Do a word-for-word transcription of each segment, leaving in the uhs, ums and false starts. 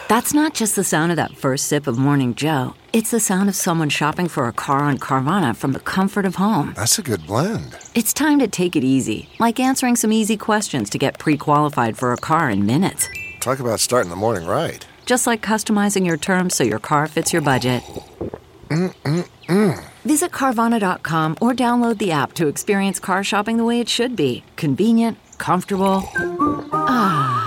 That's not just the sound of that first sip of Morning Joe. It's the sound of someone shopping for a car on Carvana from the comfort of home. That's a good blend. It's time to take it easy, like answering some easy questions to get pre-qualified for a car in minutes. Talk about starting the morning right. Just like customizing your terms so your car fits your budget. Mm-mm-mm. Visit Carvana dot com or download the app to experience car shopping the way it should be. Convenient, comfortable. Ah.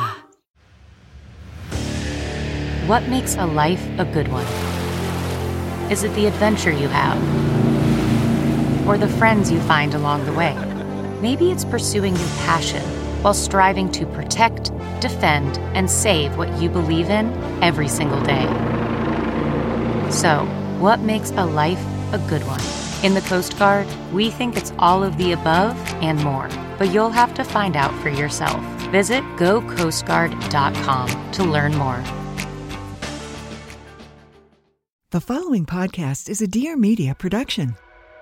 What makes a life a good one? Is it the adventure you have? Or the friends you find along the way? Maybe it's pursuing your passion while striving to protect, defend, and save what you believe in every single day. So, what makes a life a good one? In the Coast Guard, we think it's all of the above and more, but you'll have to find out for yourself. Visit go coast guard dot com to learn more. The following podcast is a Dear Media production.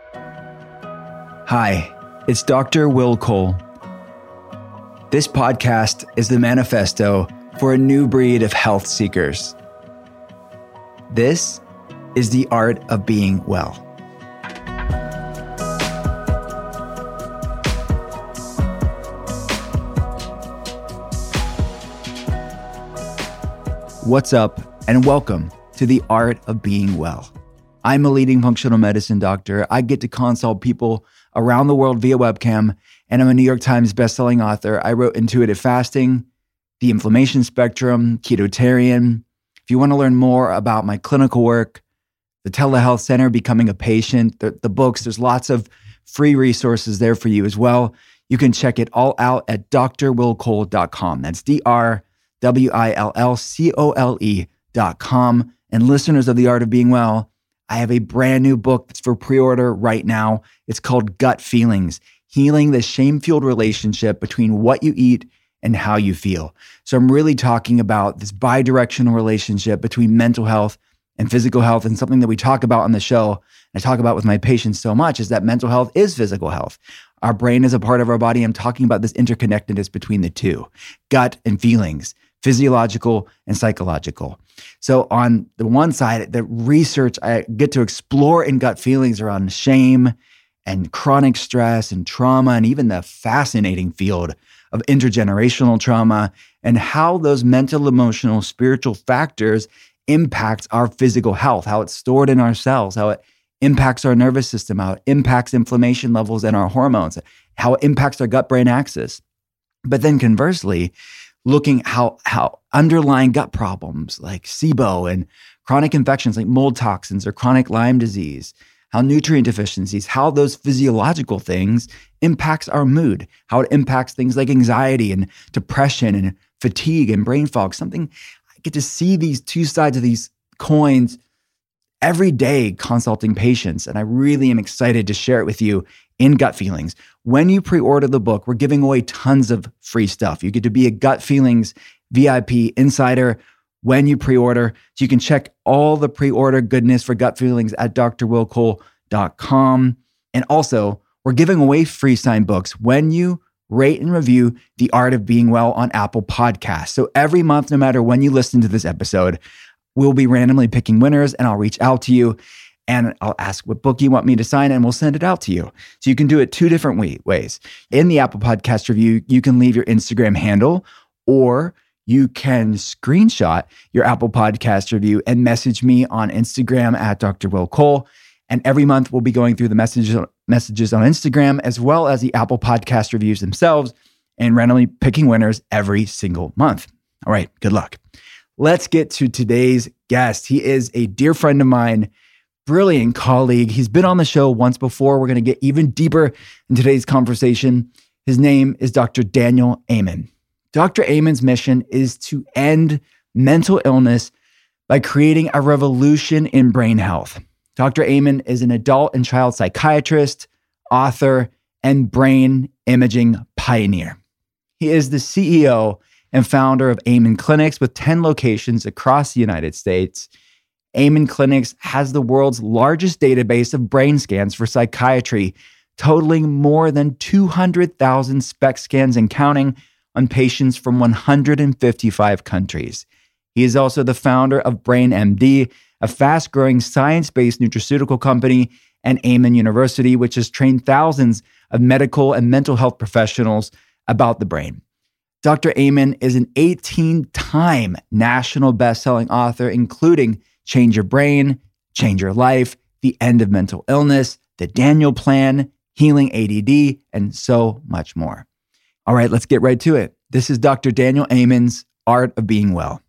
Hi, it's Doctor Will Cole. This podcast is the manifesto for a new breed of health seekers. This is the art of being well. What's up, and welcome to the art of being well. I'm a leading functional medicine doctor. I get to consult people around the world via webcam, and I'm a New York Times bestselling author. I wrote Intuitive Fasting, The Inflammation Spectrum, Ketotarian. If you want to learn more about my clinical work, the Telehealth Center, Becoming a Patient, the, the books, there's lots of free resources there for you as well. You can check it all out at D R will cole dot com. That's D R W I L L C O L E dot com. And listeners of The Art of Being Well, I have a brand new book that's for pre-order right now. It's called Gut Feelings, Healing the Shame-Fueled Relationship Between What You Eat and How You Feel. So I'm really talking about this bi-directional relationship between mental health and physical health, and something that we talk about on the show, and I talk about with my patients so much, is that mental health is physical health. Our brain is a part of our body. I'm talking about this interconnectedness between the two, gut and feelings, physiological and psychological. So on the one side, the research I get to explore in gut feelings around shame and chronic stress and trauma, and even the fascinating field of intergenerational trauma and how those mental, emotional, spiritual factors impact our physical health, how it's stored in our cells, how it impacts our nervous system, how it impacts inflammation levels and our hormones, how it impacts our gut-brain axis. But then conversely, looking how how underlying gut problems like SIBO and chronic infections like mold toxins or chronic Lyme disease, how nutrient deficiencies, how those physiological things impacts our mood, how it impacts things like anxiety and depression and fatigue and brain fog. Something I get to see these two sides of these coins every day consulting patients, and I really am excited to share it with you in Gut Feelings. When you pre-order the book, we're giving away tons of free stuff. You get to be a Gut Feelings V I P insider when you pre-order. So you can check all the pre-order goodness for Gut Feelings at D R will cole dot com. And also, we're giving away free signed books when you rate and review The Art of Being Well on Apple Podcasts. So every month, no matter when you listen to this episode, we'll be randomly picking winners, and I'll reach out to you and I'll ask what book you want me to sign, and we'll send it out to you. So you can do it two different way- ways. In the Apple Podcast review, you can leave your Instagram handle, or you can screenshot your Apple Podcast review and message me on Instagram at D R Will Cole. And every month we'll be going through the messages, messages on Instagram, as well as the Apple Podcast reviews themselves, and randomly picking winners every single month. All right, good luck. Let's get to today's guest. He is a dear friend of mine, brilliant colleague. He's been on the show once before. We're going to get even deeper in today's conversation. His name is Doctor Daniel Amen. Doctor Amen's mission is to end mental illness by creating a revolution in brain health. Doctor Amen is an adult and child psychiatrist, author, and brain imaging pioneer. He is the C E O and founder of Amen Clinics with ten locations across the United States. Amen Clinics has the world's largest database of brain scans for psychiatry, totaling more than two hundred thousand SPECT scans and counting on patients from one hundred fifty-five countries. He is also the founder of Brain M D, a fast-growing science-based nutraceutical company, and Amen University, which has trained thousands of medical and mental health professionals about the brain. Doctor Amen is an eighteen-time national best-selling author, including Change Your Brain, Change Your Life, The End of Mental Illness, The Daniel Plan, Healing A D D, and so much more. All right, let's get right to it. This is Doctor Daniel Amen's Art of Being Well.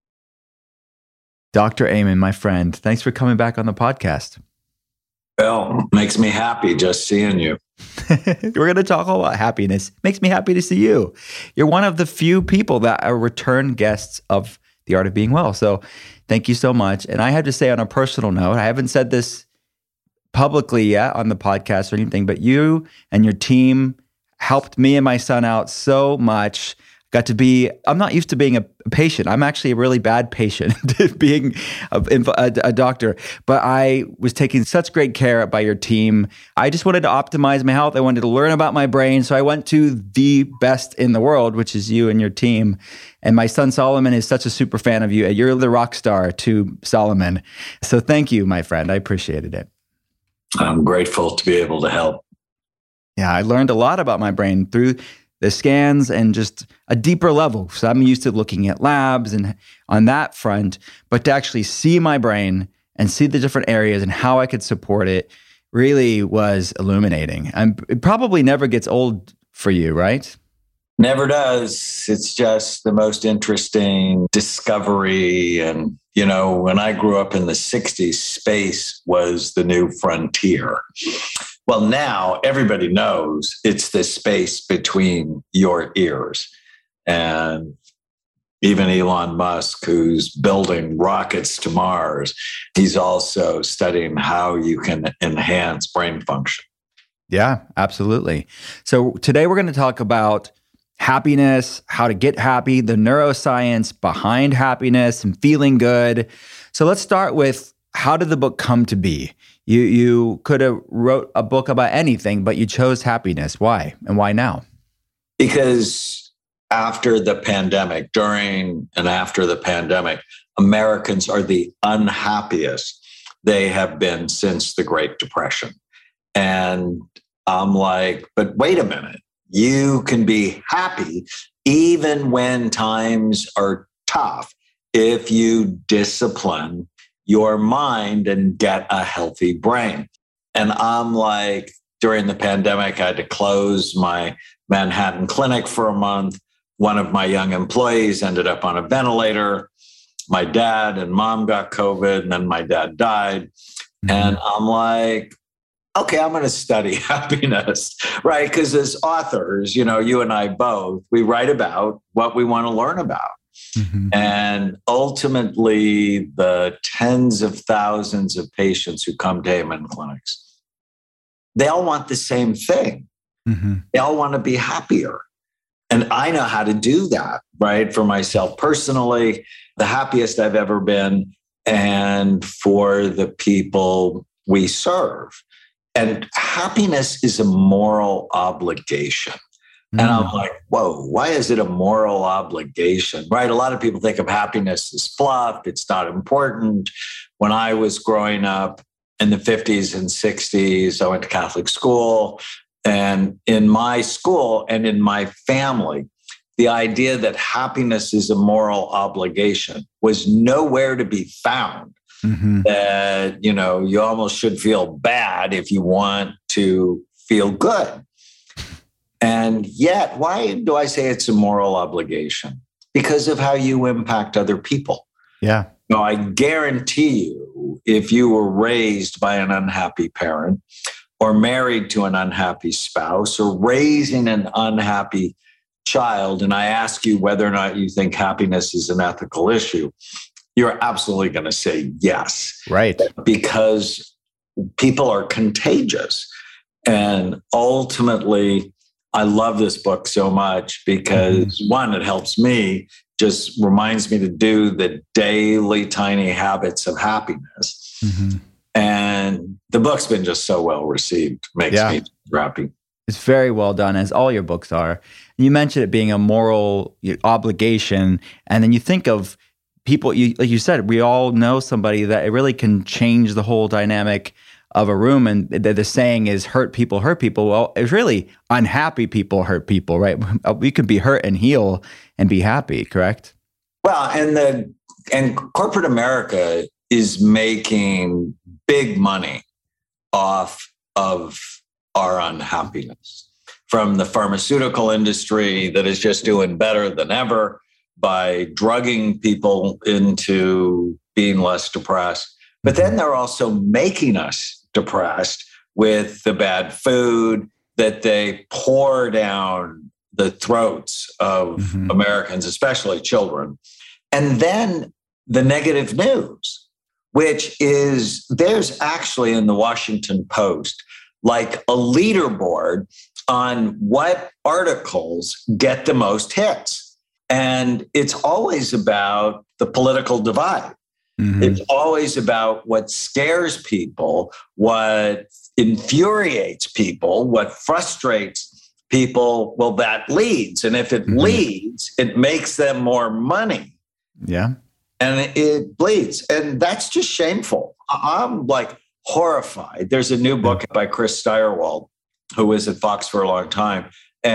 Doctor Amen, my friend, thanks for coming back on the podcast. Well, makes me happy just seeing you. We're going to talk all about happiness. Makes me happy to see you. You're one of the few people that are return guests of The Art of Being Well. So thank you so much. And I have to say on a personal note, I haven't said this publicly yet on the podcast or anything, but you and your team helped me and my son out so much. Got to be, I'm not used to being a patient. I'm actually a really bad patient being a, a, a doctor, but I was taking such great care by your team. I just wanted to optimize my health. I wanted to learn about my brain. So I went to the best in the world, which is you and your team. And my son Solomon is such a super fan of you. You're the rock star to Solomon. So thank you, my friend. I appreciated it. I'm grateful to be able to help. Yeah, I learned a lot about my brain through the scans and just a deeper level. So I'm used to looking at labs and on that front, but to actually see my brain and see the different areas and how I could support it really was illuminating. And it probably never gets old for you, right? Never does. It's just the most interesting discovery. And, you know, when I grew up in the sixties, space was the new frontier. Well, now everybody knows it's the space between your ears. And even Elon Musk, who's building rockets to Mars, he's also studying how you can enhance brain function. Yeah, absolutely. So today we're going to talk about happiness, how to get happy, the neuroscience behind happiness and feeling good. So let's start with, how did the book come to be? You you could have wrote a book about anything, but you chose happiness. Why? And why now? Because after the pandemic, during and after the pandemic, Americans are the unhappiest they have been since the Great Depression. And I'm like, but wait a minute. You can be happy even when times are tough if you discipline your mind and get a healthy brain. And I'm like, during the pandemic, I had to close my Manhattan clinic for a month. One of my young employees ended up on a ventilator. My dad and mom got COVID, and then my dad died. Mm-hmm. And I'm like, okay, I'm going to study happiness, right? Because as authors, you know, you and I both, we write about what we want to learn about. Mm-hmm. And ultimately, the tens of thousands of patients who come to Amen clinics, they all want the same thing. Mm-hmm. They all want to be happier. And I know how to do that, right? For myself personally, the happiest I've ever been, and for the people we serve. And happiness is a moral obligation. And I'm like, whoa, why is it a moral obligation, right? A lot of people think of happiness as fluff. It's not important. When I was growing up in the fifties and sixties, I went to Catholic school. And in my school and in my family, the idea that happiness is a moral obligation was nowhere to be found. Mm-hmm. That, you know, you almost should feel bad if you want to feel good. And yet, why do I say it's a moral obligation? Because of how you impact other people. Yeah. Now, I guarantee you, if you were raised by an unhappy parent or married to an unhappy spouse or raising an unhappy child, and I ask you whether or not you think happiness is an ethical issue, you're absolutely going to say yes. Right. Because people are contagious. And ultimately, I love this book so much because mm-hmm. one, it helps me, just reminds me to do the daily tiny habits of happiness. Mm-hmm. And the book's been just so well received, makes yeah. me happy. It's very well done, as all your books are. You mentioned it being a moral obligation, and then you think of people, you, like you said, we all know somebody that it really can change the whole dynamic of a room. And the, the saying is hurt people hurt people. Well, it's really unhappy people hurt people, right? We could be hurt and heal and be happy, correct? Well, and the and corporate America is making big money off of our unhappiness. From the pharmaceutical industry that is just doing better than ever by drugging people into being less depressed. But then they're also making us depressed with the bad food that they pour down the throats of mm-hmm. Americans, especially children. And then the negative news, which is there's actually in the Washington Post, like a leaderboard on what articles get the most hits. And it's always about the political divide. Mm-hmm. It's always about what scares people, what infuriates people, what frustrates people. Well, that leads. And if it mm-hmm. leads, it makes them more money. Yeah. And it, it bleeds. And that's just shameful. I'm like horrified. There's a new book by Chris Steyerwald, who was at Fox for a long time,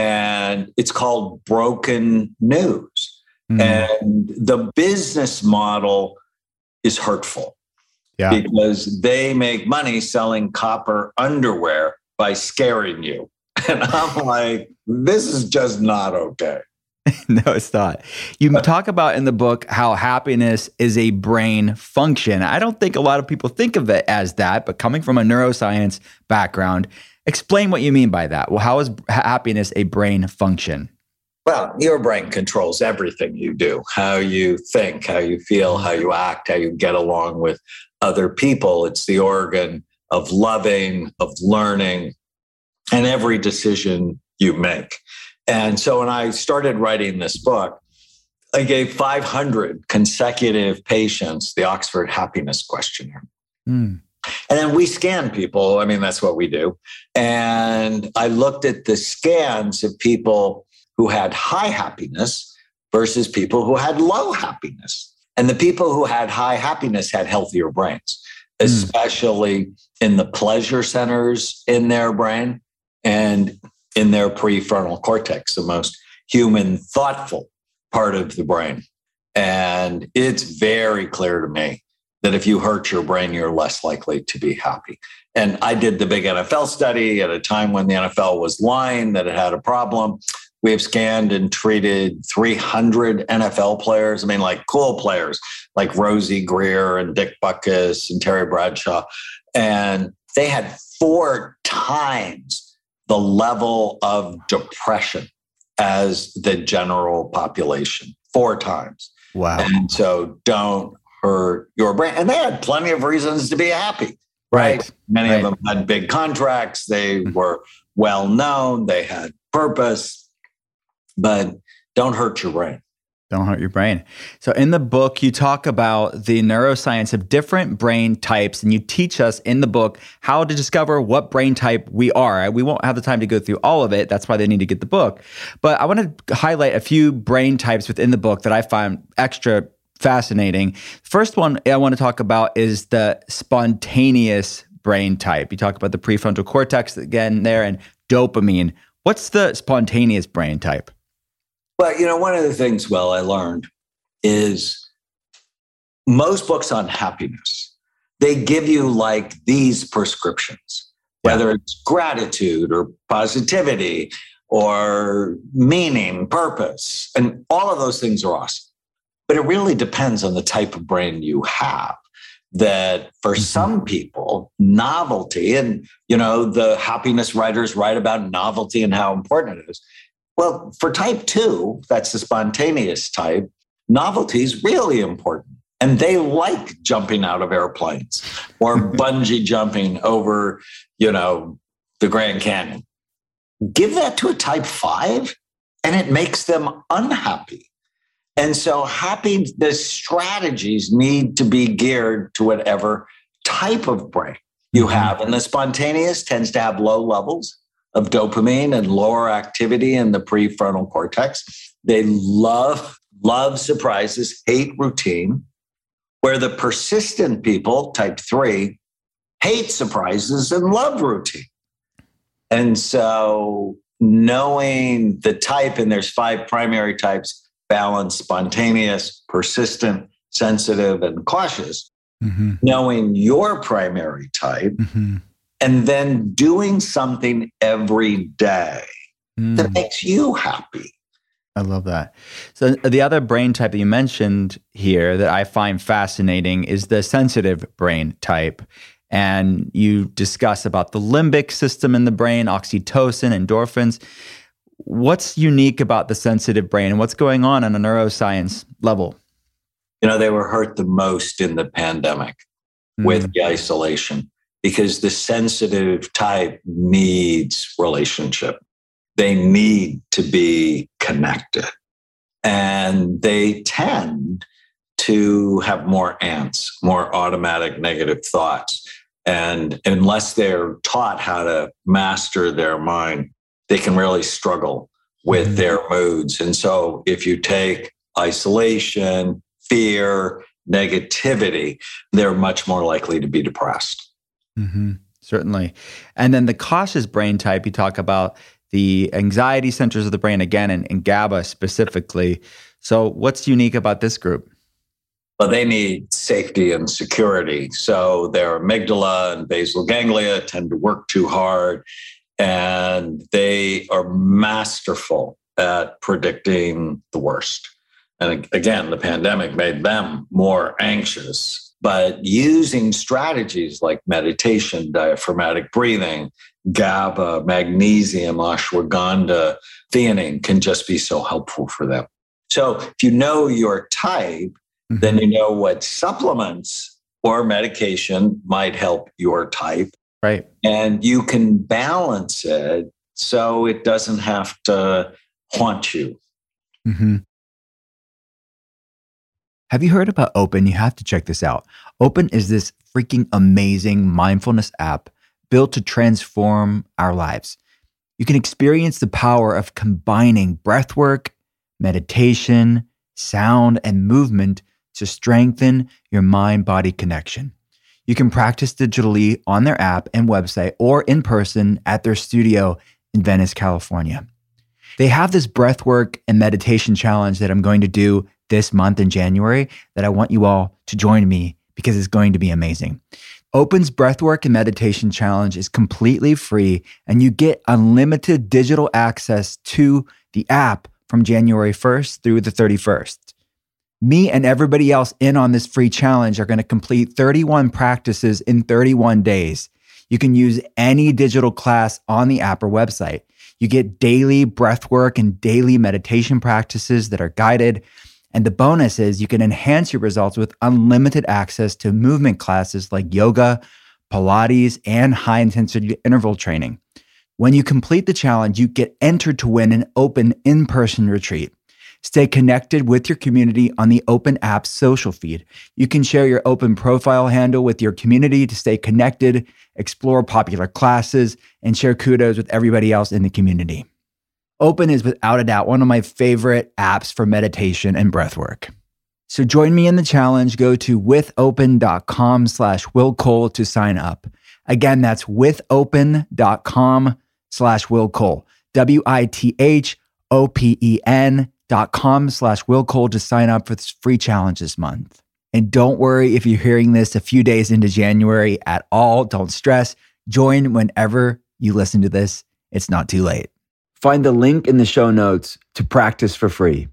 and it's called Broken News. Mm-hmm. And the business model is hurtful yeah. because they make money selling copper underwear by scaring you. And I'm like, this is just not okay. No, it's not. You talk about in the book how happiness is a brain function. I don't think a lot of people think of it as that, but coming from a neuroscience background, explain what you mean by that. Well, how is happiness a brain function? Well, your brain controls everything you do, how you think, how you feel, how you act, how you get along with other people. It's the organ of loving, of learning, and every decision you make. And so when I started writing this book, I gave five hundred consecutive patients the Oxford Happiness Questionnaire. Mm. And then we scan people. I mean, that's what we do. And I looked at the scans of people who had high happiness versus people who had low happiness. And the people who had high happiness had healthier brains, mm. especially in the pleasure centers in their brain and in their prefrontal cortex, the most human, thoughtful part of the brain. And it's very clear to me that if you hurt your brain, you're less likely to be happy. And I did the big N F L study at a time when the N F L was lying that it had a problem. We have scanned and treated three hundred N F L players. I mean, like cool players like Rosie Greer and Dick Butkus and Terry Bradshaw. And they had four times the level of depression as the general population, four times. Wow. And so don't hurt your brain. And they had plenty of reasons to be happy, right? right? Many right. of them had big contracts. They mm-hmm. were well known. They had purpose, but don't hurt your brain. Don't hurt your brain. So in the book, you talk about the neuroscience of different brain types, and you teach us in the book how to discover what brain type we are. We won't have the time to go through all of it. That's why they need to get the book. But I want to highlight a few brain types within the book that I find extra fascinating. First one I want to talk about is the spontaneous brain type. You talk about the prefrontal cortex again there and dopamine. What's the spontaneous brain type? Well, you know, one of the things, well, I learned is most books on happiness, they give you like these prescriptions, yeah. whether it's gratitude or positivity or meaning, purpose, and all of those things are awesome. But it really depends on the type of brain you have. That for mm-hmm. some people, novelty, and, you know, the happiness writers write about novelty and how important it is. Well, for type two, that's the spontaneous type, novelty is really important. And they like jumping out of airplanes or bungee jumping over, you know, the Grand Canyon. Give that to a type five and it makes them unhappy. And so happiness strategies need to be geared to whatever type of brain you have. And the spontaneous tends to have low levels of dopamine and lower activity in the prefrontal cortex. They love love surprises, hate routine, where the persistent people, type three, hate surprises and love routine. And so knowing the type, and there's five primary types: balanced, spontaneous, persistent, sensitive, and cautious. Mm-hmm. Knowing your primary type, mm-hmm. and then doing something every day mm. that makes you happy. I love that. So the other brain type that you mentioned here that I find fascinating is the sensitive brain type. And you discuss about the limbic system in the brain, oxytocin, endorphins. What's unique about the sensitive brain, and what's going on on a neuroscience level? You know, they were hurt the most in the pandemic mm. with the isolation, because the sensitive type needs relationship. They need to be connected. And they tend to have more ants, more automatic negative thoughts. And unless they're taught how to master their mind, they can really struggle with mm. their moods. And so if you take isolation, fear, negativity, they're much more likely to be depressed. Mm-hmm. Certainly. And then the cautious brain type, you talk about the anxiety centers of the brain again, and, and GABA specifically. So what's unique about this group? Well, they need safety and security. So their amygdala and basal ganglia tend to work too hard, and they are masterful at predicting the worst. And again, the pandemic made them more anxious, but using strategies like meditation, diaphragmatic breathing, GABA, magnesium, ashwagandha, theanine can just be so helpful for them. So if you know your type, mm-hmm. then you know what supplements or medication might help your type. Right. And you can balance it so it doesn't have to haunt you. Mm-hmm. Have you heard about Open? You have to check this out. Open is this freaking amazing mindfulness app built to transform our lives. You can experience the power of combining breathwork, meditation, sound, and movement to strengthen your mind-body connection. You can practice digitally on their app and website or in person at their studio in Venice, California. They have this breathwork and meditation challenge that I'm going to do this month in January that I want you all to join me because it's going to be amazing. Open's Breathwork and Meditation Challenge is completely free, and you get unlimited digital access to the app from January first through the thirty-first. Me and everybody else in on this free challenge are going to complete thirty-one practices in thirty-one days. You can use any digital class on the app or website. You get daily breathwork and daily meditation practices that are guided. And the bonus is you can enhance your results with unlimited access to movement classes like yoga, Pilates, and high-intensity interval training. When you complete the challenge, you get entered to win an Open in-person retreat. Stay connected with your community on the Open app's social feed. You can share your Open profile handle with your community to stay connected, explore popular classes, and share kudos with everybody else in the community. Open is without a doubt one of my favorite apps for meditation and breathwork. So join me in the challenge. Go to withopen.com slash Will Cole to sign up. Again, that's withopen.com slash Will Cole. W-I-T-H-O-P-E-N dot com slash Will Cole to sign up for this free challenge this month. And don't worry if you're hearing this a few days into January at all. Don't stress. Join whenever you listen to this. It's not too late. Find the link in the show notes to practice for free.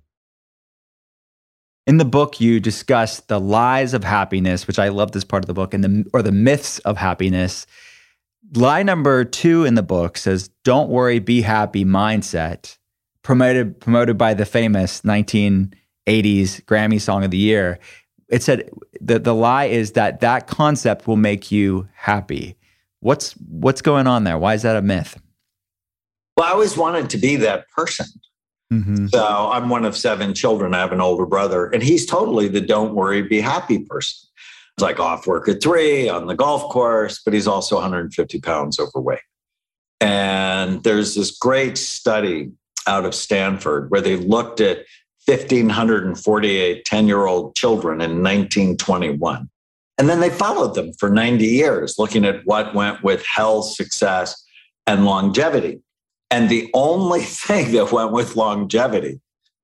In the book, you discuss the lies of happiness, which I love this part of the book, and the or the myths of happiness. Lie number two in the book says, "Don't worry, be happy" mindset, promoted promoted by the famous nineteen eighties Grammy Song of the Year. It said that the lie is that that concept will make you happy. What's what's going on there? Why is that a myth? Well, I always wanted to be that person. Mm-hmm. So I'm one of seven children. I have an older brother, and he's totally the don't worry, be happy person. It's like off work at three on the golf course, but he's also one hundred fifty pounds overweight. And there's this great study out of Stanford where they looked at one thousand five hundred forty-eight ten-year-old children in nineteen twenty-one. And then they followed them for ninety years, looking at what went with health, success, and longevity. And the only thing that went with longevity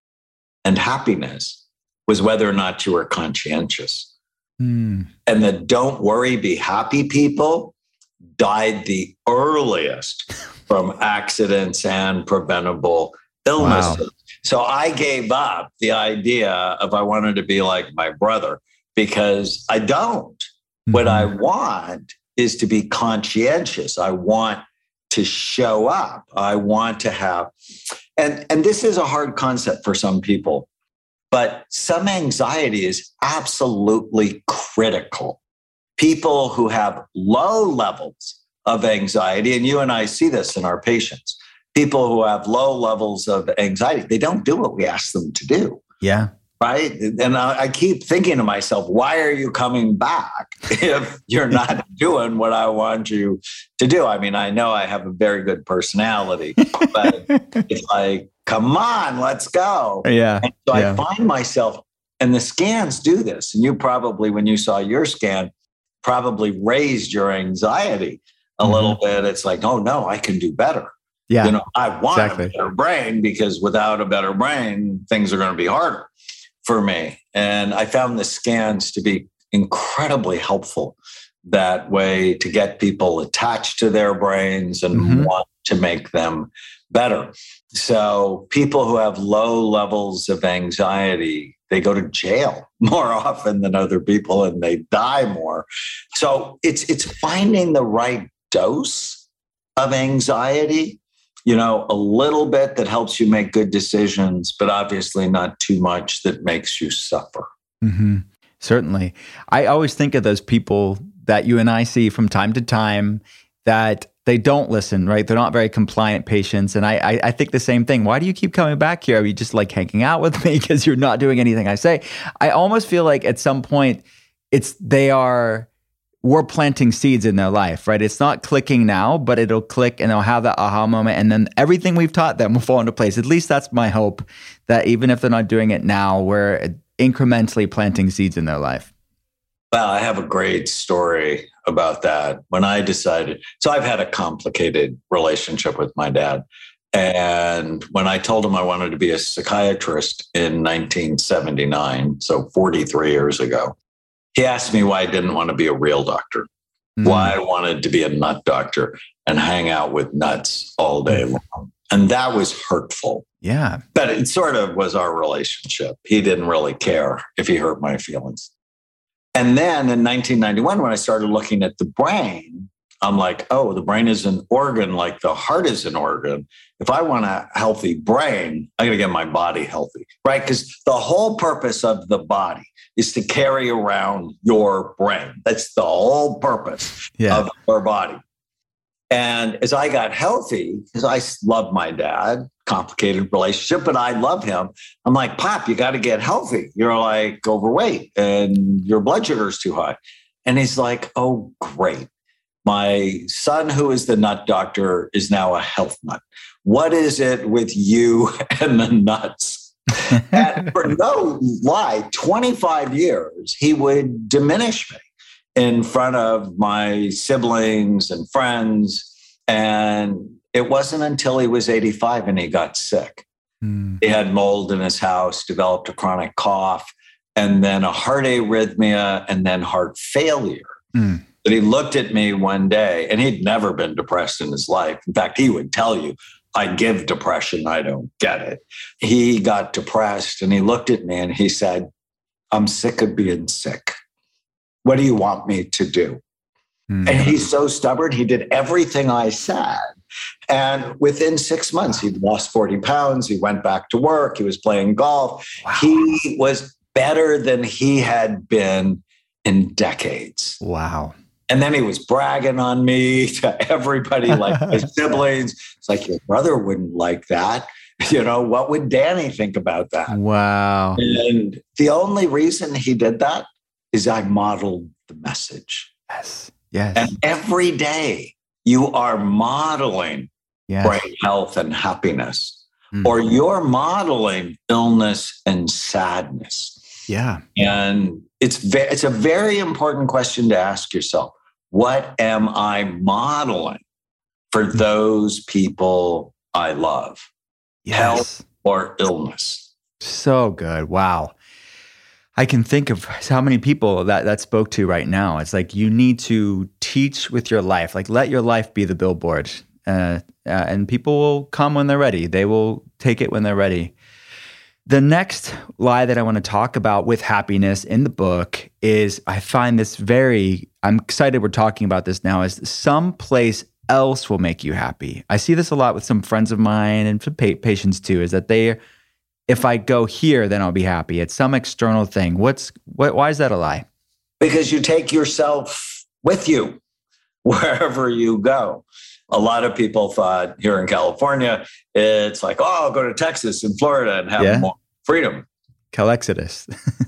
and happiness was whether or not you were conscientious. Mm. And the don't worry, be happy people died the earliest from accidents and preventable illnesses. Wow. So I gave up the idea of I wanted to be like my brother because I don't. Mm-hmm. What I want is to be conscientious. I want to show up. I want to have, and, and this is a hard concept for some people, but some anxiety is absolutely critical. People who have low levels of anxiety, and you and I see this in our patients, people who have low levels of anxiety, they don't do what we ask them to do. Yeah. Right. And I, I keep thinking to myself, why are you coming back if you're not doing what I want you to do? I mean, I know I have a very good personality, but it's like, come on, let's go. Yeah. And so yeah. I find myself, and the scans do this. And you probably, when you saw your scan, probably raised your anxiety a mm-hmm. little bit. It's like, oh no, I can do better. Yeah. You know, I want exactly. a better brain because without a better brain, things are going to be harder for me. And I found the scans to be incredibly helpful that way to get people attached to their brains and mm-hmm. want to make them better. So people who have low levels of anxiety, they go to jail more often than other people and they die more. So it's it's finding the right dose of anxiety, you know, a little bit that helps you make good decisions, but obviously not too much that makes you suffer. Mm-hmm. Certainly. I always think of those people that you and I see from time to time that they don't listen, right? They're not very compliant patients. And I, I, I think the same thing. Why do you keep coming back here? Are you just like hanging out with me because you're not doing anything I say? I almost feel like at some point it's, they are, we're planting seeds in their life, right? It's not clicking now, but it'll click and they'll have that aha moment. And then everything we've taught them will fall into place. At least that's my hope, that even if they're not doing it now, we're incrementally planting seeds in their life. Well, I have a great story about that. When I decided, so I've had a complicated relationship with my dad. And when I told him I wanted to be a psychiatrist in nineteen seventy-nine, so forty-three years ago, he asked me why I didn't want to be a real doctor, mm. why I wanted to be a nut doctor and hang out with nuts all day long. And that was hurtful. Yeah. But it sort of was our relationship. He didn't really care if he hurt my feelings. And then in nineteen ninety-one, when I started looking at the brain, I'm like, oh, the brain is an organ like the heart is an organ. If I want a healthy brain, I got to get my body healthy, right? Because the whole purpose of the body is to carry around your brain. That's the whole purpose yeah. of our body. And as I got healthy, because I love my dad, complicated relationship, but I love him. I'm like, Pop, you got to get healthy. You're like overweight and your blood sugar is too high. And he's like, oh, great. My son, who is the nut doctor, is now a health nut. What is it with you and the nuts? And for no lie, twenty-five years, he would diminish me in front of my siblings and friends. And it wasn't until he was eighty-five and he got sick. Mm. He had mold in his house, developed a chronic cough, and then a heart arrhythmia, and then heart failure. Mm. But he looked at me one day, and he'd never been depressed in his life. In fact, he would tell you, I give depression, I don't get it. He got depressed, and he looked at me and he said, I'm sick of being sick. What do you want me to do? Mm. And he's so stubborn. He did everything I said. And within six months, he'd lost forty pounds. He went back to work. He was playing golf. Wow. He was better than he had been in decades. Wow. And then he was bragging on me to everybody, like my siblings. It's like, your brother wouldn't like that. You know, what would Danny think about that? Wow. And the only reason he did that is I modeled the message. Yes. Yes. And every day you are modeling yes. brain health and happiness. Mm. or you're modeling illness and sadness. Yeah. And it's ve- it's a very important question to ask yourself. What am I modeling for Mm. those people I love? Yes. Health or illness? So good. Wow. I can think of how many people that that spoke to right now. It's like you need to teach with your life. Like let your life be the billboard. Uh, uh, and people will come when they're ready. They will take it when they're ready. The next lie that I want to talk about with happiness in the book is I find this very, I'm excited we're talking about this now, is someplace else will make you happy. I see this a lot with some friends of mine and some pa- patients too, is that they, if I go here, then I'll be happy. It's some external thing. What's what, why is that a lie? Because you take yourself with you wherever you go. A lot of people thought here in California, it's like, oh, I'll go to Texas and Florida and have Yeah. more freedom. Calexodus.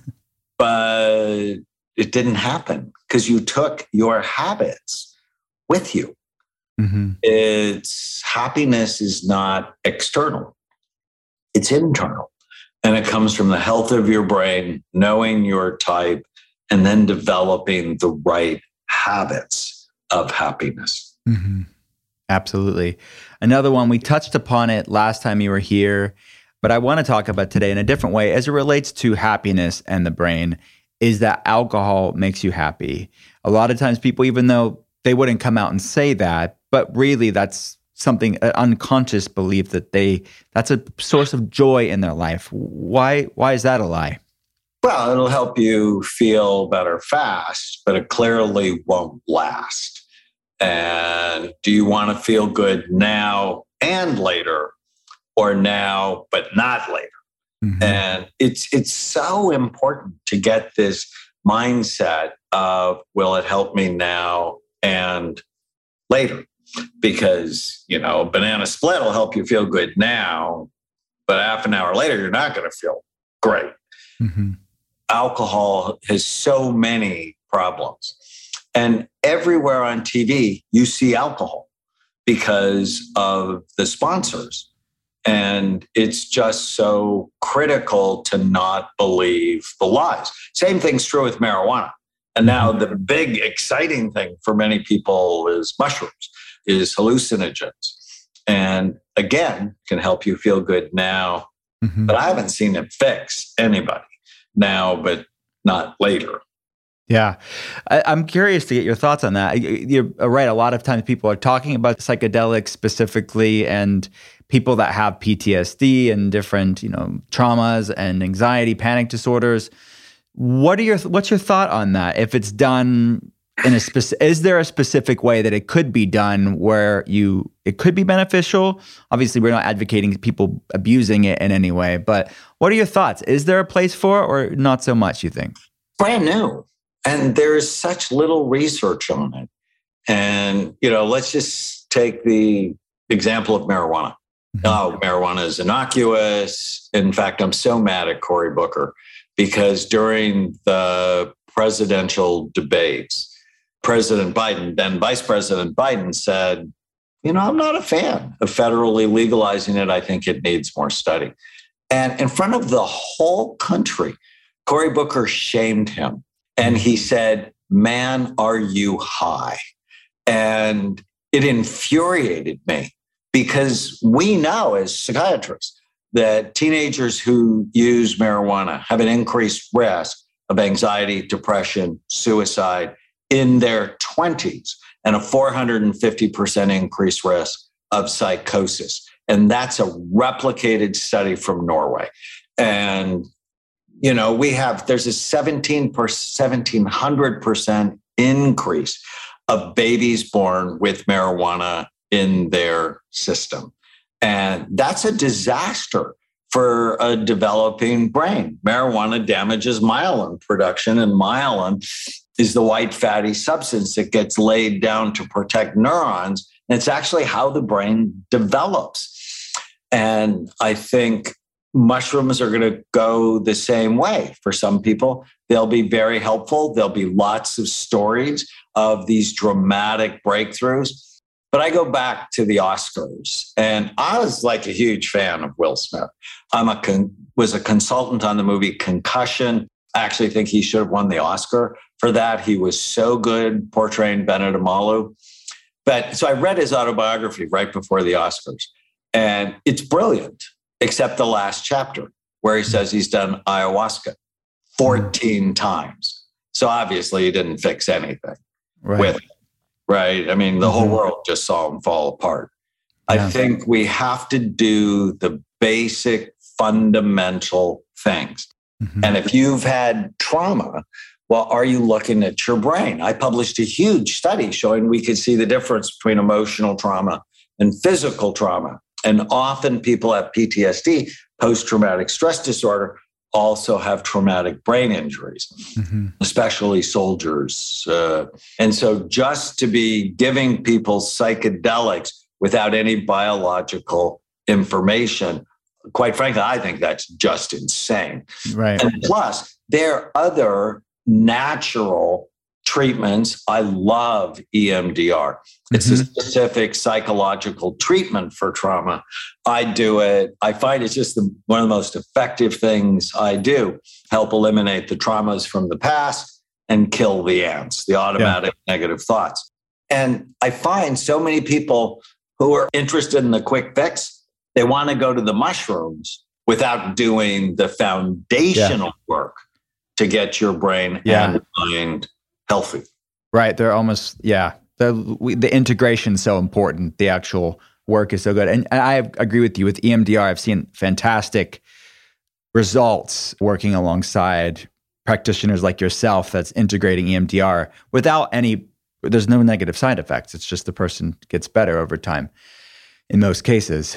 But it didn't happen because you took your habits with you. Mm-hmm. It's happiness is not external. It's internal. And it comes from the health of your brain, knowing your type, and then developing the right habits of happiness. Mm-hmm. Absolutely. Another one, we touched upon it last time you were here, but I want to talk about today in a different way as it relates to happiness and the brain, is that alcohol makes you happy. A lot of times people, even though they wouldn't come out and say that, but really that's something, an unconscious belief that they, that's a source of joy in their life. Why, why is that a lie? Well, it'll help you feel better fast, but it clearly won't last. And do you want to feel good now and later, or now but not later? Mm-hmm. And it's it's so important to get this mindset of, will it help me now and later? Because, you know, banana split will help you feel good now, but half an hour later, you're not going to feel great. Mm-hmm. Alcohol has so many problems. And everywhere on T V, you see alcohol because of the sponsors. And it's just so critical to not believe the lies. Same thing's true with marijuana. And now the big exciting thing for many people is mushrooms, is hallucinogens. And again, can help you feel good now. Mm-hmm. But I haven't seen it fix anybody now, but not later. Yeah. I, I'm curious to get your thoughts on that. You're right. A lot of times people are talking about psychedelics specifically, and people that have P T S D and different, you know, traumas and anxiety, panic disorders. What are your, what's your thought on that? If it's done in a specific, is there a specific way that it could be done where you, it could be beneficial? Obviously, we're not advocating people abusing it in any way, but what are your thoughts? Is there a place for it or not so much, you think? Brand new. And there's such little research on it. And, you know, let's just take the example of marijuana. Mm-hmm. Oh, marijuana is innocuous. In fact, I'm so mad at Cory Booker because during the presidential debates, President Biden, then Vice President Biden said, you know, I'm not a fan of federally legalizing it. I think it needs more study. And in front of the whole country, Cory Booker shamed him. And he said, man, are you high? And it infuriated me because we know as psychiatrists that teenagers who use marijuana have an increased risk of anxiety, depression, suicide in their twenties, and a four hundred fifty percent increased risk of psychosis. And that's a replicated study from Norway. And you know, we have, there's a seventeen per, seventeen hundred percent increase of babies born with marijuana in their system. And that's a disaster for a developing brain. Marijuana damages myelin production, and myelin is the white fatty substance that gets laid down to protect neurons. And it's actually how the brain develops. And I think mushrooms are going to go the same way. For some people, they'll be very helpful. There'll be lots of stories of these dramatic breakthroughs. But I go back to the Oscars, and I was like a huge fan of Will Smith. I'm a con- was a consultant on the movie Concussion. I actually think he should have won the Oscar for that. He was so good portraying Benedict Amalu. But so I read his autobiography right before the Oscars, and it's brilliant, except the last chapter where he says he's done ayahuasca fourteen times. So obviously he didn't fix anything right. with it, right? I mean, the mm-hmm. whole world just saw him fall apart. Yeah. I think we have to do the basic fundamental things. Mm-hmm. And if you've had trauma, well, are you looking at your brain? I published a huge study showing we could see the difference between emotional trauma and physical trauma. And often people have P T S D, post-traumatic stress disorder, also have traumatic brain injuries, mm-hmm. especially soldiers. Uh, and so just to be giving people psychedelics without any biological information, quite frankly, I think that's just insane. Right. And plus, there are other natural treatments. I love E M D R. It's mm-hmm. a specific psychological treatment for trauma. I do it. I find it's just the, one of the most effective things I do. Help eliminate the traumas from the past and kill the ants, the automatic yeah. negative thoughts. And I find so many people who are interested in the quick fix, they want to go to the mushrooms without doing the foundational yeah. work to get your brain yeah. and mind healthy. Right. They're almost, yeah. The we, the integration is so important. The actual work is so good. And, and I agree with you. With E M D R, I've seen fantastic results working alongside practitioners like yourself that's integrating E M D R without any, there's no negative side effects. It's just the person gets better over time in most cases.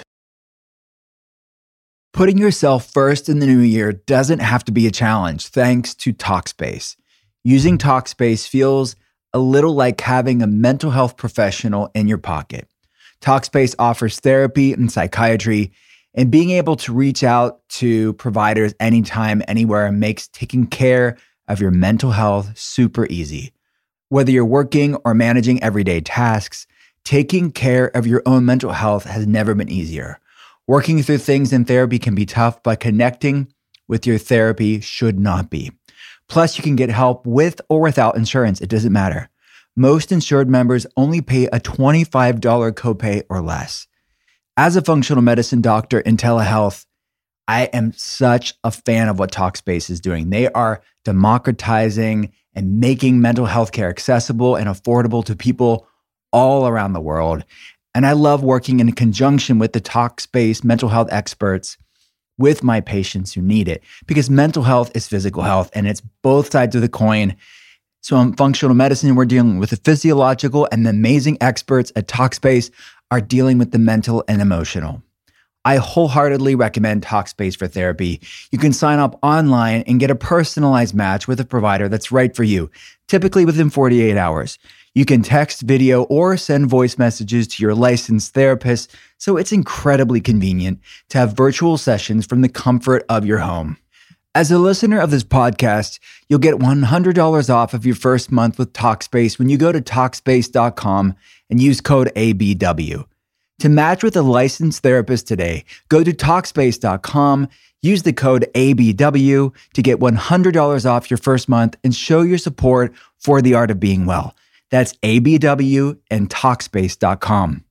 Putting yourself first in the new year doesn't have to be a challenge thanks to Talkspace. Using Talkspace feels a little like having a mental health professional in your pocket. Talkspace offers therapy and psychiatry, and being able to reach out to providers anytime, anywhere makes taking care of your mental health super easy. Whether you're working or managing everyday tasks, taking care of your own mental health has never been easier. Working through things in therapy can be tough, but connecting with your therapy should not be. Plus, you can get help with or without insurance. It doesn't matter. Most insured members only pay a twenty-five dollars copay or less. As a functional medicine doctor in telehealth, I am such a fan of what Talkspace is doing. They are democratizing and making mental health care accessible and affordable to people all around the world. And I love working in conjunction with the Talkspace mental health experts with my patients who need it, because mental health is physical health and it's both sides of the coin. So in functional medicine, we're dealing with the physiological, and the amazing experts at Talkspace are dealing with the mental and emotional. I wholeheartedly recommend Talkspace for therapy. You can sign up online and get a personalized match with a provider that's right for you, typically within forty-eight hours. You can text, video, or send voice messages to your licensed therapist, so it's incredibly convenient to have virtual sessions from the comfort of your home. As a listener of this podcast, you'll get one hundred dollars off of your first month with Talkspace when you go to Talkspace dot com and use code A B W. To match with a licensed therapist today, go to Talkspace dot com, use the code A B W to get one hundred dollars off your first month and show your support for the art of being well. That's A B W and Talkspace dot com.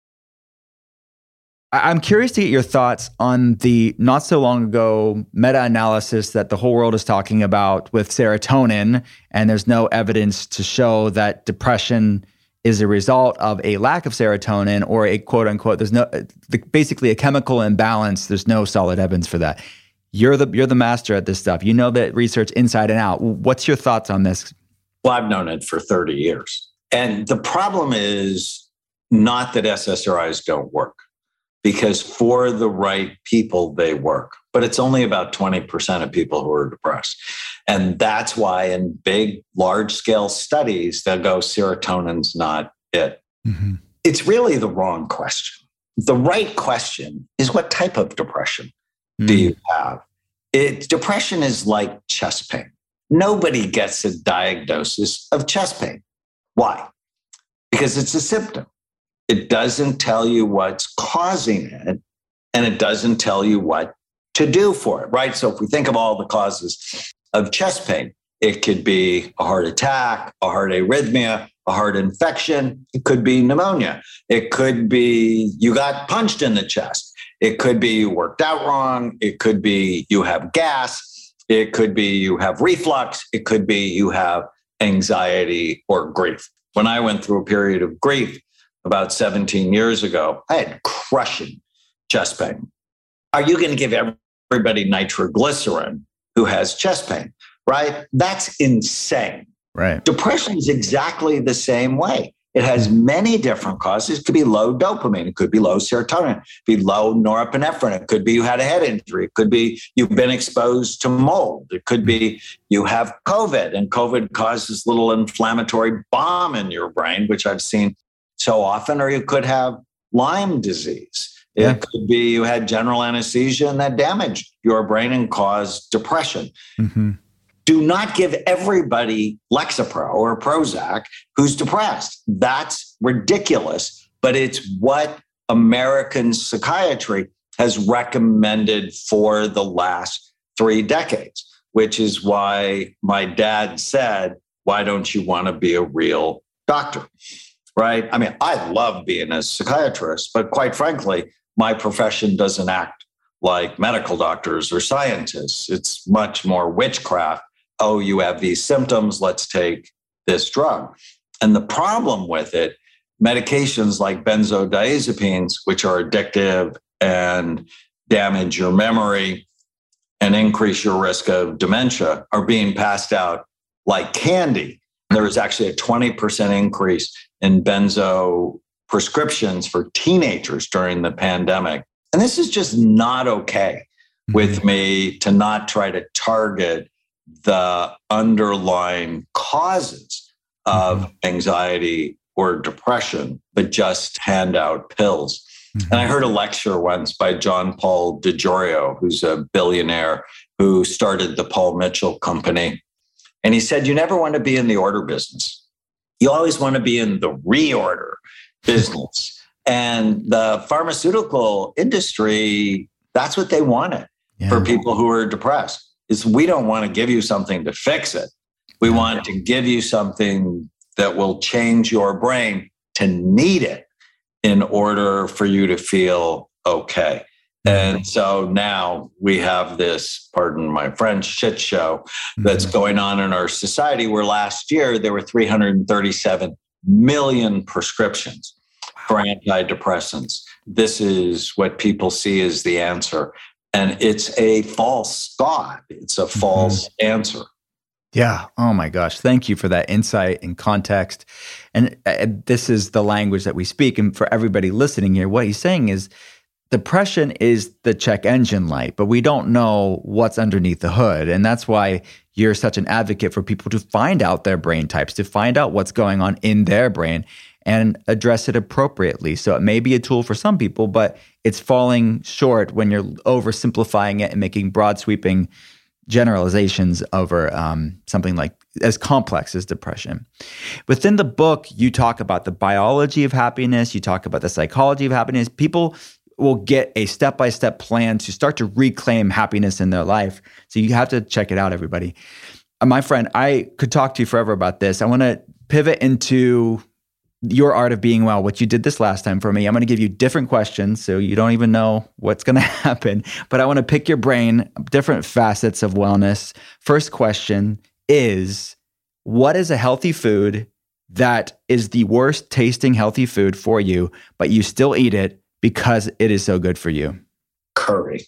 I'm curious to get your thoughts on the not so long ago meta-analysis that the whole world is talking about with serotonin, and there's no evidence to show that depression is a result of a lack of serotonin or a quote unquote, there's no, basically a chemical imbalance. There's no solid evidence for that. You're the, you're the master at this stuff. You know that research inside and out. What's your thoughts on this? Well, I've known it for thirty years. And the problem is not that S S R Is don't work, because for the right people, they work. But it's only about twenty percent of people who are depressed. And that's why in big, large-scale studies, they'll go, serotonin's not it. Mm-hmm. It's really the wrong question. The right question is, what type of depression mm-hmm. do you have? It, depression is like chest pain. Nobody gets a diagnosis of chest pain. Why? Because it's a symptom. It doesn't tell you what's causing it, and it doesn't tell you what to do for it, right? So if we think of all the causes of chest pain, it could be a heart attack, a heart arrhythmia, a heart infection. It could be pneumonia. It could be you got punched in the chest. It could be you worked out wrong. It could be you have gas. It could be you have reflux. It could be you have anxiety or grief. When I went through a period of grief about seventeen years ago, I had crushing chest pain. Are you going to give everybody nitroglycerin who has chest pain, right? That's insane. Right. Depression is exactly the same way. It has many different causes. It could be low dopamine. It could be low serotonin. It could be low norepinephrine. It could be you had a head injury. It could be you've been exposed to mold. It could be you have COVID, and COVID causes this little inflammatory bomb in your brain, which I've seen so often. Or you could have Lyme disease. Yeah. It could be you had general anesthesia and that damaged your brain and caused depression. Mm-hmm. Do not give everybody Lexapro or Prozac who's depressed. That's ridiculous, but it's what American psychiatry has recommended for the last three decades, which is why my dad said, why don't you want to be a real doctor, right? I mean, I love being a psychiatrist, but quite frankly, my profession doesn't act like medical doctors or scientists. It's much more witchcraft. Oh, you have these symptoms, let's take this drug. And the problem with it, medications like benzodiazepines, which are addictive and damage your memory and increase your risk of dementia, are being passed out like candy. There was actually a twenty percent increase in benzo prescriptions for teenagers during the pandemic. And this is just not okay with me to not try to target the underlying causes of anxiety or depression, but just hand out pills. Mm-hmm. And I heard a lecture once by John Paul DeJorio, who's a billionaire who started the Paul Mitchell Company. And he said, you never want to be in the order business. You always want to be in the reorder business. And the pharmaceutical industry, that's what they wanted yeah. for people who are depressed. Is we don't want to give you something to fix it. We want to give you something that will change your brain to need it in order for you to feel okay. And so now we have this, pardon my French, shit show that's going on in our society, where last year there were three hundred thirty-seven million prescriptions for antidepressants. This is what people see as the answer. And it's a false god. It's a false mm-hmm. answer. Yeah. Oh my gosh. Thank you for that insight and context. And uh, this is the language that we speak. And for everybody listening here, what he's saying is depression is the check engine light, but we don't know what's underneath the hood. And that's why you're such an advocate for people to find out their brain types, to find out what's going on in their brain and address it appropriately. So it may be a tool for some people, but it's falling short when you're oversimplifying it and making broad sweeping generalizations over um, something like as complex as depression. Within the book, you talk about the biology of happiness. You talk about the psychology of happiness. People will get a step-by-step plan to start to reclaim happiness in their life. So you have to check it out, everybody. Uh, my friend, I could talk to you forever about this. I want to pivot into your art of being well, what you did this last time for me. I'm going to give you different questions so you don't even know what's going to happen, but I want to pick your brain, different facets of wellness. First question is, what is a healthy food that is the worst tasting healthy food for you, but you still eat it because it is so good for you? Curry.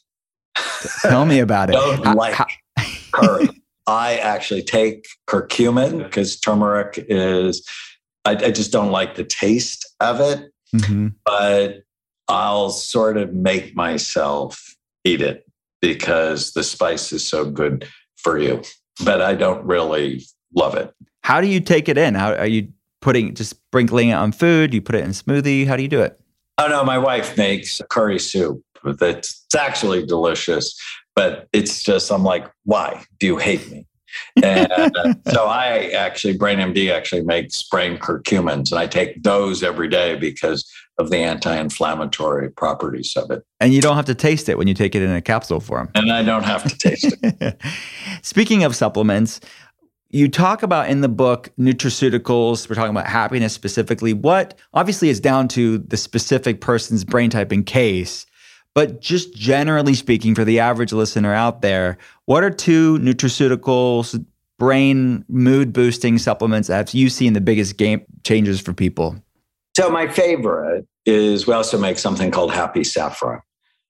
Tell me about it. Don't how, like how- curry. I actually take curcumin because turmeric is... I, I just don't like the taste of it, mm-hmm. but I'll sort of make myself eat it because the spice is so good for you, but I don't really love it. How do you take it in? How are you putting, just sprinkling it on food? You put it in a smoothie? How do you do it? Oh no, my wife makes curry soup that's it's actually delicious, but it's just, I'm like, why do you hate me? And uh, so I actually, BrainMD actually makes brain curcumins, and I take those every day because of the anti-inflammatory properties of it. And you don't have to taste it when you take it in a capsule form. And I don't have to taste it. Speaking of supplements, you talk about in the book nutraceuticals. We're talking about happiness specifically. What obviously is down to the specific person's brain type and case, but just generally speaking, for the average listener out there, what are two nutraceuticals, brain mood boosting supplements that you seen the biggest game changers for people? So my favorite is we also make something called Happy Saffron.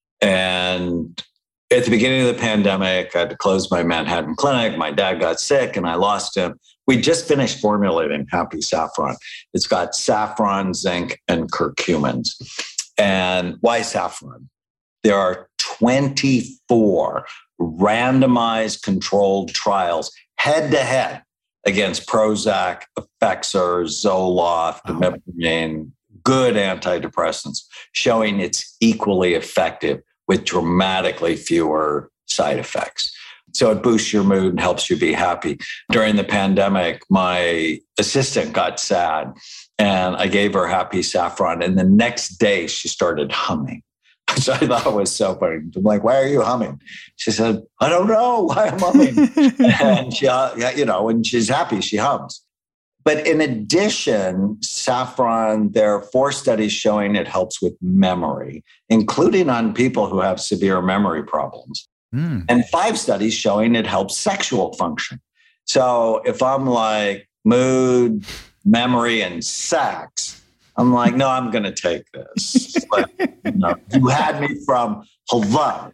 And at the beginning of the pandemic, I had to close my Manhattan clinic. My dad got sick and I lost him. We just finished formulating Happy Saffron. It's got saffron, zinc, and curcumins. And why saffron? There are twenty-four randomized controlled trials head to head against Prozac, Effexor, Zoloft, imipramine, good antidepressants, showing it's equally effective with dramatically fewer side effects. So it boosts your mood and helps you be happy. During the pandemic, my assistant got sad and I gave her Happy Saffron. And the next day she started humming, which I thought was so funny. I'm like, why are you humming? She said, I don't know why I'm humming. And she, uh, you know, when she's happy, she hums. But in addition, saffron, there are four studies showing it helps with memory, including on people who have severe memory problems. Mm. And five studies showing it helps sexual function. So if I'm like mood, memory, and sex, I'm like, no, I'm going to take this. Like, you know, you had me from hello.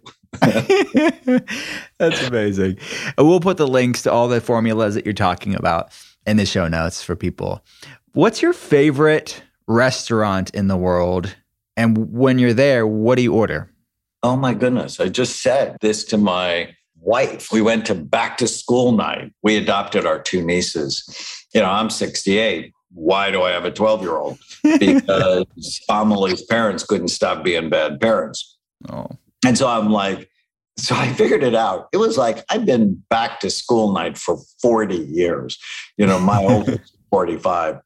That's amazing. We'll put the links to all the formulas that you're talking about in the show notes for people. What's your favorite restaurant in the world? And when you're there, what do you order? Oh my goodness. I just said this to my wife. We went to back to school night. We adopted our two nieces. You know, I'm sixty-eight. Why do I have a twelve-year-old? Because Amelie's parents couldn't stop being bad parents. Oh. And so I'm like, so I figured it out. It was like, I've been back to school night for forty years. You know, my oldest is forty-five.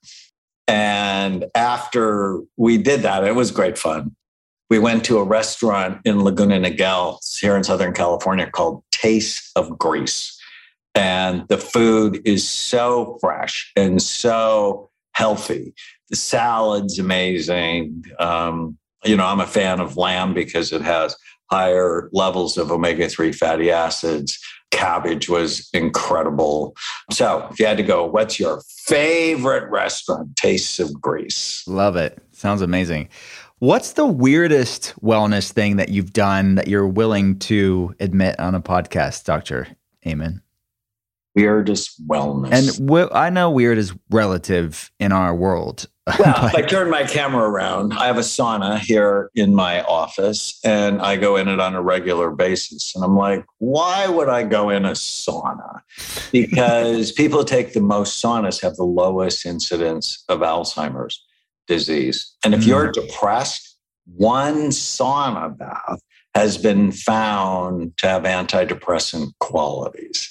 And after we did that, it was great fun. We went to a restaurant in Laguna Niguel here in Southern California called Taste of Greece. And the food is so fresh and so healthy. The salad's amazing. Um, you know, I'm a fan of lamb because it has higher levels of omega three fatty acids. Cabbage was incredible. So if you had to go, what's your favorite restaurant? Tastes of Greece. Love it. Sounds amazing. What's the weirdest wellness thing that you've done that you're willing to admit on a podcast, Doctor Amen? Weirdest wellness. And w- I know weird is relative in our world. Well, if I turn my camera around, I have a sauna here in my office and I go in it on a regular basis. And I'm like, why would I go in a sauna? Because people who take the most saunas have the lowest incidence of Alzheimer's disease. And if mm. you're depressed, one sauna bath has been found to have antidepressant qualities.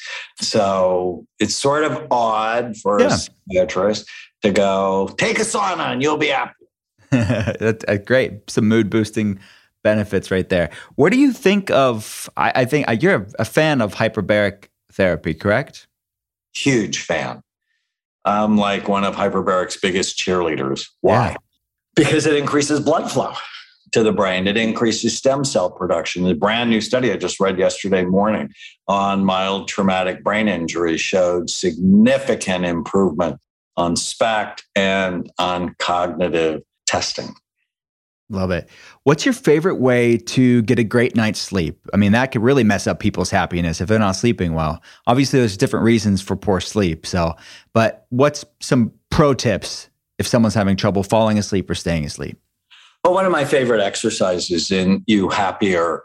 So it's sort of odd for yeah. a psychiatrist to go, take a sauna and you'll be happy. That's great. Some mood boosting benefits right there. What do you think of, I, I think you're a fan of hyperbaric therapy, correct? Huge fan. I'm like one of hyperbaric's biggest cheerleaders. Why? Yeah. Because it increases blood flow to the brain. It increases stem cell production. The brand new study I just read yesterday morning on mild traumatic brain injury showed significant improvement on SPECT and on cognitive testing. Love it. What's your favorite way to get a great night's sleep? I mean, that could really mess up people's happiness if they're not sleeping well. Obviously, there's different reasons for poor sleep. So, but what's some pro tips if someone's having trouble falling asleep or staying asleep? Well, one of my favorite exercises in You Happier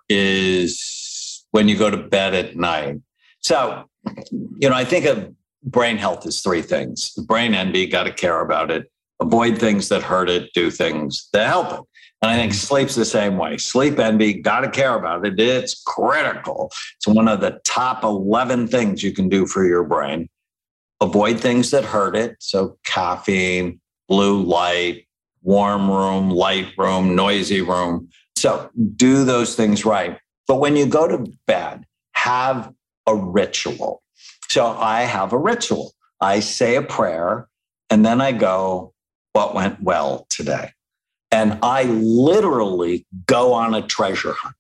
is when you go to bed at night. So, you know, I think of brain health as three things. Brain envy, got to care about it. Avoid things that hurt it, do things that help it. And I think sleep's the same way. Sleep envy, got to care about it. It's critical. It's one of the top eleven things you can do for your brain. Avoid things that hurt it. So caffeine, blue light, warm room, light room, noisy room. So do those things right. But when you go to bed, have a ritual. So I have a ritual. I say a prayer and then I go, what went well today? And I literally go on a treasure hunt.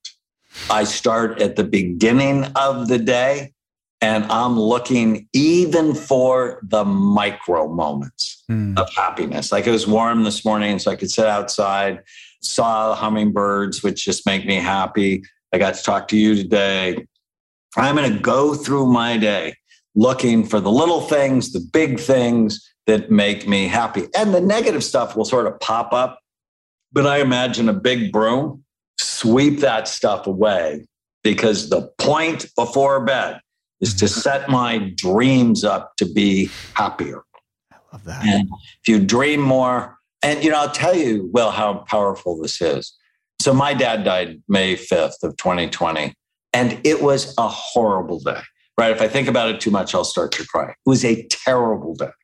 I start at the beginning of the day and I'm looking even for the micro moments mm. of happiness. Like it was warm this morning, so I could sit outside, saw hummingbirds, which just make me happy. I got to talk to you today. I'm going to go through my day looking for the little things, the big things that make me happy. And the negative stuff will sort of pop up. But I imagine a big broom, sweep that stuff away, because the point before bed is to set my dreams up to be happier. I love that. And if you dream more, and you know, I'll tell you, well, how powerful this is. So my dad died May fifth of twenty twenty, and it was a horrible day, right? If I think about it too much, I'll start to cry. It was a terrible day.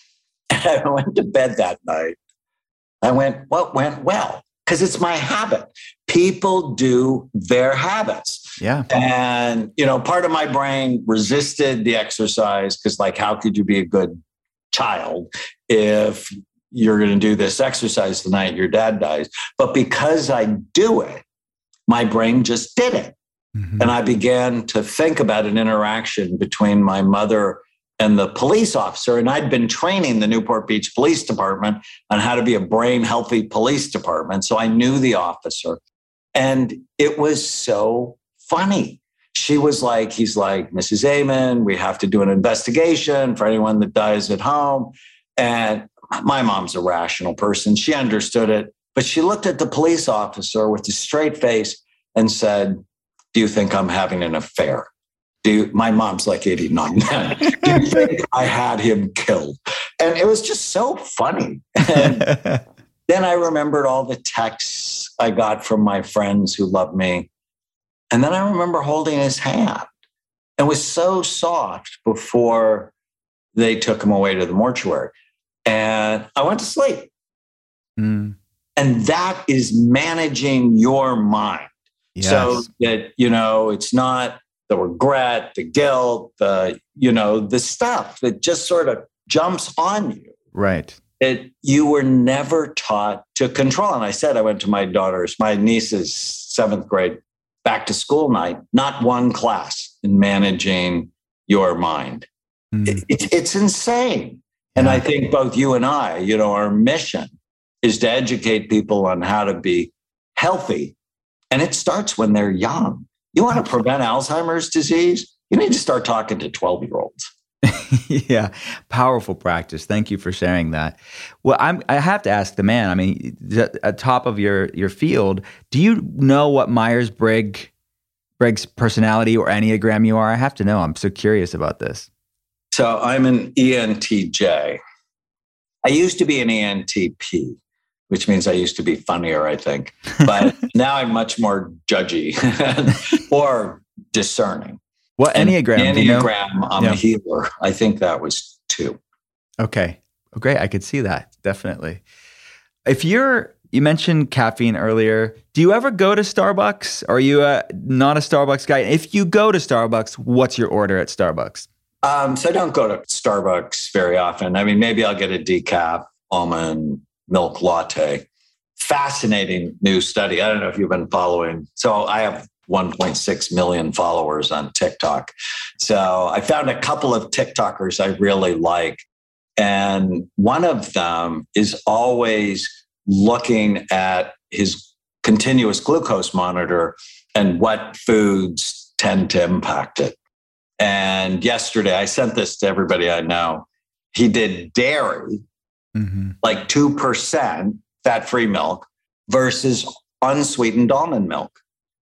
And I went to bed that night. I went, what went well? Because it's my habit. People do their habits. Yeah. And, you know, part of my brain resisted the exercise because, like, how could you be a good child if you're going to do this exercise the night your dad dies? But because I do it, my brain just did it. Mm-hmm. And I began to think about an interaction between my mother and the police officer. And I'd been training the Newport Beach Police Department on how to be a brain healthy police department. So I knew the officer. And it was so funny. She was like, he's like, Missus Amen, we have to do an investigation for anyone that dies at home. And my mom's a rational person. She understood it. But she looked at the police officer with a straight face and said, do you think I'm having an affair? Do you, my mom's like eighty-nine. Do you think I had him killed? And it was just so funny. And then I remembered all the texts I got from my friends who loved me. And then I remember holding his hand. It was so soft before they took him away to the mortuary. And I went to sleep. Mm. And that is managing your mind. Yes. So that, you know, it's not the regret, the guilt, the, you know, the stuff that just sort of jumps on you. Right. That you were never taught to control. And I said, I went to my daughter's, my niece's seventh grade back to school night, not one class in managing your mind. Mm. It, it, it's insane. Yeah. And I think both you and I, you know, our mission is to educate people on how to be healthy. And it starts when they're young. You want to prevent Alzheimer's disease? You need to start talking to twelve-year-olds. Yeah, powerful practice. Thank you for sharing that. Well, I'm, I have to ask the man, I mean, at top of your, your field, do you know what Myers-Briggs Briggs personality or Enneagram you are? I have to know. I'm so curious about this. So I'm an E N T J. I used to be an E N T P, which means I used to be funnier, I think. But now I'm much more judgy or discerning. What Enneagram? Enneagram, do you know? I'm yeah. a healer. I think that was two. Okay. Oh, great. I could see that. Definitely. If you're, you mentioned caffeine earlier. Do you ever go to Starbucks? Are you a, not a Starbucks guy? If you go to Starbucks, what's your order at Starbucks? Um, so I don't go to Starbucks very often. I mean, maybe I'll get a decaf almond milk latte. Fascinating new study. I don't know if you've been following. So I have one point six million followers on TikTok. So I found a couple of TikTokers I really like. And one of them is always looking at his continuous glucose monitor and what foods tend to impact it. And yesterday, I sent this to everybody I know. He did dairy, mm-hmm. like two percent fat-free milk versus unsweetened almond milk.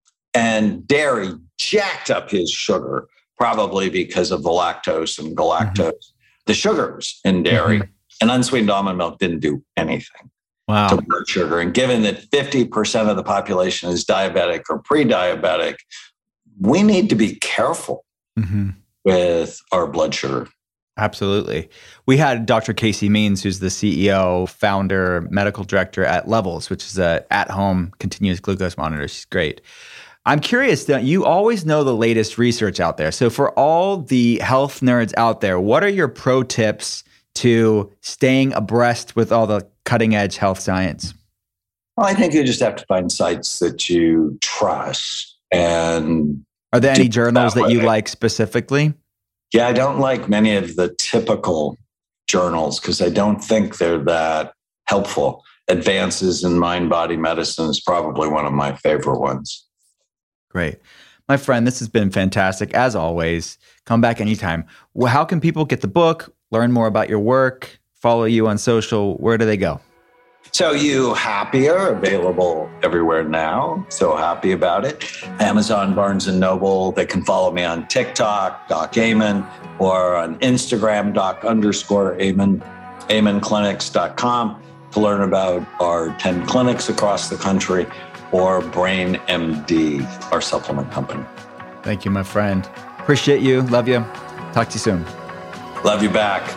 And dairy jacked up his sugar, probably because of the lactose and galactose, mm-hmm. the sugars in dairy. Mm-hmm. And unsweetened almond milk didn't do anything. wow. to blood sugar. And given that fifty percent of the population is diabetic or pre-diabetic, we need to be careful mm-hmm. with our blood sugar. Absolutely. We had Doctor Casey Means, who's the C E O, founder, medical director at Levels, which is a at-home continuous glucose monitor. She's great. I'm curious, that you always know the latest research out there. So for all the health nerds out there, what are your pro tips to staying abreast with all the cutting edge health science? Well, I think you just have to find sites that you trust. And are there any journals that, that you like specifically? Yeah, I don't like many of the typical journals because I don't think they're that helpful. Advances in Mind-Body Medicine is probably one of my favorite ones. Great. My friend, this has been fantastic. As always, come back anytime. Well, how can people get the book, learn more about your work, follow you on social? Where do they go? So You Happier, available everywhere now. So happy about it. Amazon, Barnes and Noble. They can follow me on TikTok, Doc Amen, or on Instagram, Doc underscore Amen, amen clinics dot com to learn about our ten clinics across the country, or Brain M D, our supplement company. Thank you, my friend. Appreciate you. Love you. Talk to you soon. Love you back.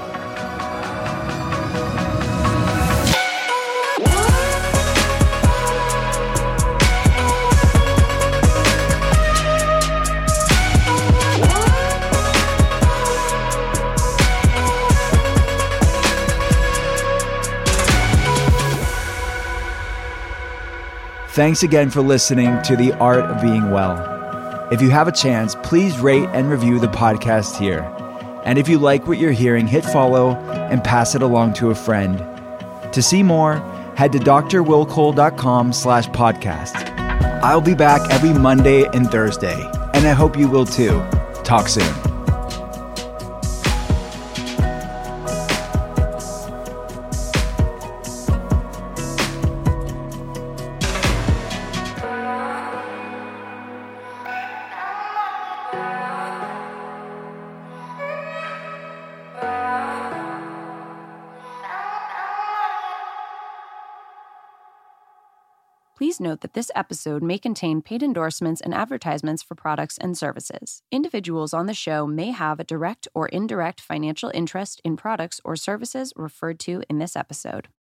Thanks again for listening to The Art of Being Well. If you have a chance, please rate and review the podcast here. And if you like what you're hearing, hit follow and pass it along to a friend. To see more, head to drwillcole.com slash podcast. I'll be back every Monday and Thursday, and I hope you will too. Talk soon. Please note that this episode may contain paid endorsements and advertisements for products and services. Individuals on the show may have a direct or indirect financial interest in products or services referred to in this episode.